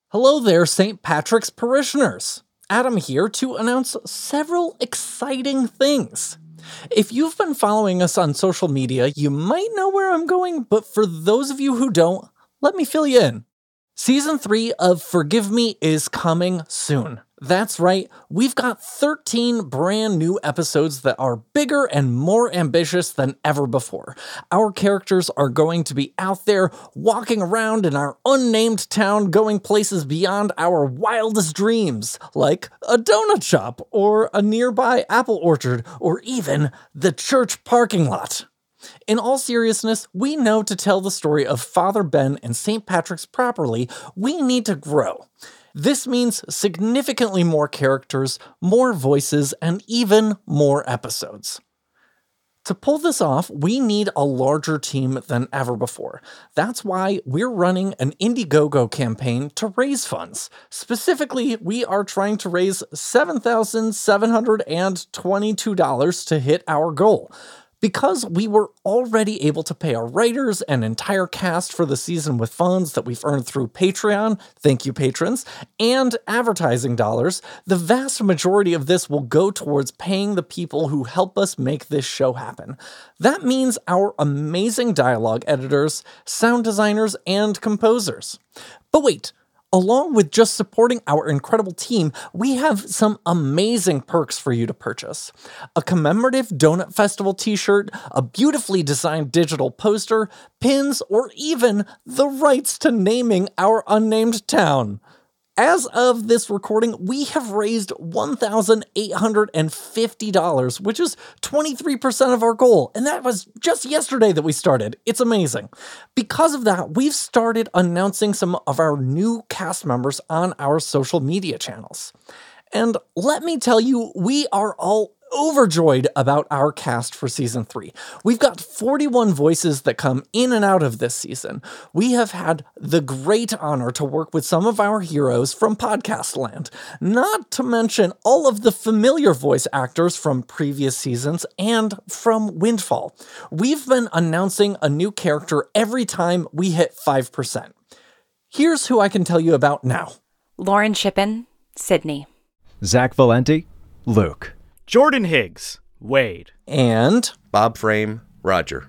Hello there, St. Patrick's parishioners. Adam here to announce several exciting things. If you've been following us on social media, you might know where I'm going, but for those of you who don't, let me fill you in. Season 3 of Forgive Me is coming soon. That's right, we've got 13 brand new episodes that are bigger and more ambitious than ever before. Our characters are going to be out there, walking around in our unnamed town, going places beyond our wildest dreams, like a donut shop, or a nearby apple orchard, or even the church parking lot. In all seriousness, we know to tell the story of Father Ben and St. Patrick's properly, we need to grow. This means significantly more characters, more voices, and even more episodes. To pull this off, we need a larger team than ever before. That's why we're running an Indiegogo campaign to raise funds. Specifically, we are trying to raise $7,722 to hit our goal. Because we were already able to pay our writers and entire cast for the season with funds that we've earned through Patreon, thank you patrons, and advertising dollars, the vast majority of this will go towards paying the people who help us make this show happen. That means our amazing dialogue editors, sound designers, and composers. But wait, along with just supporting our incredible team, we have some amazing perks for you to purchase. A commemorative Donut Festival t-shirt, a beautifully designed digital poster, pins, or even the rights to naming our unnamed town. As of this recording, we have raised $1,850, which is 23% of our goal, and that was just yesterday that we started. It's amazing. Because of that, we've started announcing some of our new cast members on our social media channels. And let me tell you, we are all overjoyed about our cast for Season 3. We've got 41 voices that come in and out of this season. We have had the great honor to work with some of our heroes from Podcast Land, not to mention all of the familiar voice actors from previous seasons and from Windfall. We've been announcing a new character every time we hit 5%. Here's who I can tell you about now. Lauren Shippen, Sydney. Zach Valenti, Luke. Jordan Higgs, Wade. And Bob Frame, Roger.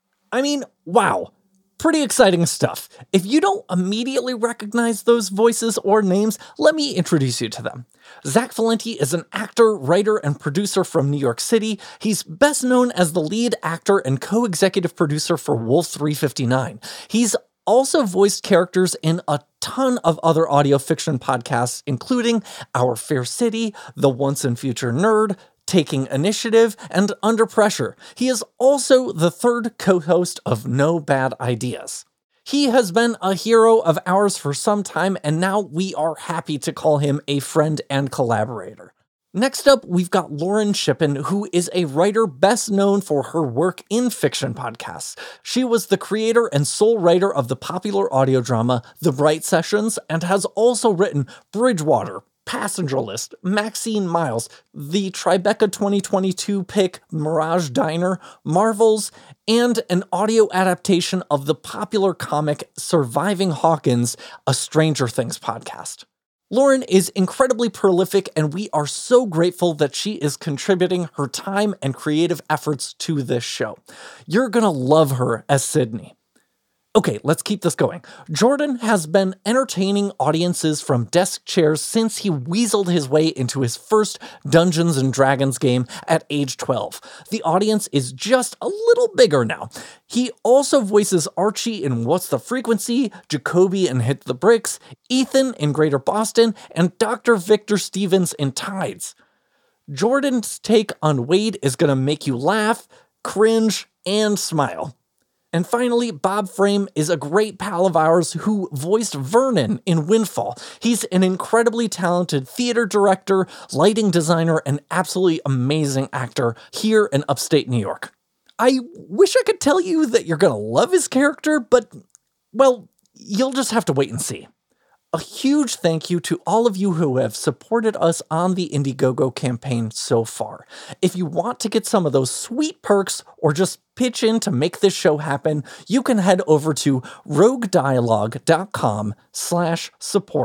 I mean, wow. Pretty exciting stuff. If you don't immediately recognize those voices or names, let me introduce you to them. Zach Valenti is an actor, writer, and producer from New York City. He's best known as the lead actor and co-executive producer for Wolf 359. He's also voiced characters in a ton of other audio fiction podcasts, including Our Fair City, The Once and Future Nerd, Taking Initiative, and Under Pressure. He is also the third co-host of No Bad Ideas. He has been a hero of ours for some time, and now we are happy to call him a friend and collaborator. Next up, we've got Lauren Shippen, who is a writer best known for her work in fiction podcasts. She was the creator and sole writer of the popular audio drama The Bright Sessions, and has also written Bridgewater, Passenger List, Maxine Miles, the Tribeca 2022 pick Mirage Diner, Marvels, and an audio adaptation of the popular comic Surviving Hawkins, a Stranger Things podcast. Lauren is incredibly prolific, and we are so grateful that she is contributing her time and creative efforts to this show. You're gonna love her as Sydney. Okay, let's keep this going. Jordan has been entertaining audiences from desk chairs since he weaseled his way into his first Dungeons & Dragons game at age 12. The audience is just a little bigger now. He also voices Archie in What's the Frequency, Jacoby in Hit the Bricks, Ethan in Greater Boston, and Dr. Victor Stevens in Tides. Jordan's take on Wade is gonna make you laugh, cringe, and smile. And finally, Bob Frame is a great pal of ours who voiced Vernon in Windfall. He's an incredibly talented theater director, lighting designer, and absolutely amazing actor here in upstate New York. I wish I could tell you that you're gonna love his character, but, well, you'll just have to wait and see. A huge thank you to all of you who have supported us on the Indiegogo campaign so far. If you want to get some of those sweet perks or just pitch in to make this show happen, you can head over to roguedialogue.com/support.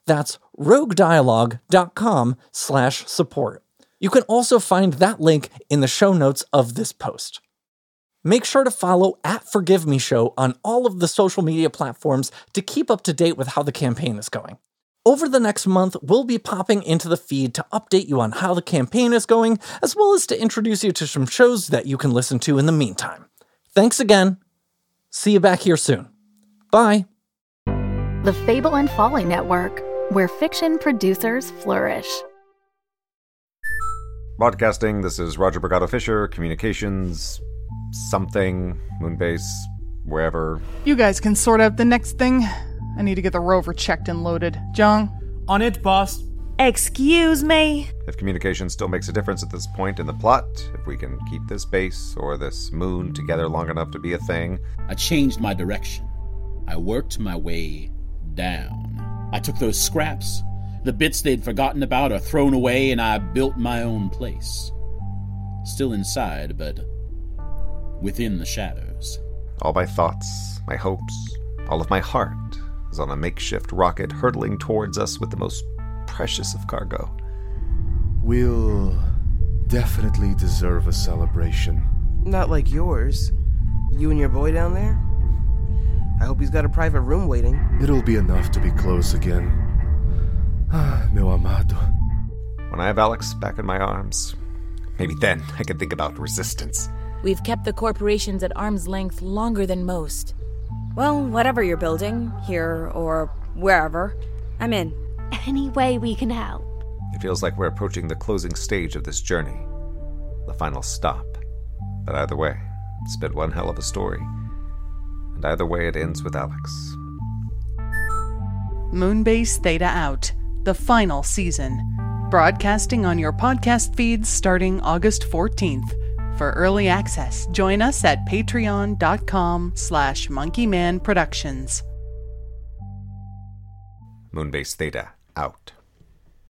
That's roguedialogue.com/support. You can also find that link in the show notes of this post. Make sure to follow @ForgiveMeShow on all of the social media platforms to keep up to date with how the campaign is going. Over the next month, we'll be popping into the feed to update you on how the campaign is going, as well as to introduce you to some shows that you can listen to in the meantime. Thanks again. See you back here soon. Bye. The Fable and Folly Network, where fiction producers flourish. Broadcasting, this is Roger Brigado Fisher, Communications, something, Moonbase, wherever. You guys can sort out the next thing. I need to get the rover checked and loaded. Jung? On it, boss. Excuse me? If communication still makes a difference at this point in the plot, if we can keep this base or this moon together long enough to be a thing. I changed my direction. I worked my way down. I took those scraps, the bits they'd forgotten about or thrown away, and I built my own place. Still inside, but within the shadows. All my thoughts, my hopes, all of my heart is on a makeshift rocket hurtling towards us with the most precious of cargo. We'll definitely deserve a celebration. Not like yours. You and your boy down there? I hope he's got a private room waiting. It'll be enough to be close again. Meu amado. When I have Alex back in my arms, maybe then I can think about resistance. We've kept the corporations at arm's length longer than most. Well, whatever you're building, here or wherever, I'm in. Any way we can help. It feels like we're approaching the closing stage of this journey. The final stop. But either way, it's been one hell of a story. And either way, it ends with Alex. Moonbase Theta out. The final season. Broadcasting on your podcast feeds starting August 14th. For early access, join us at patreon.com/monkeymanproductions. Moonbase Theta out.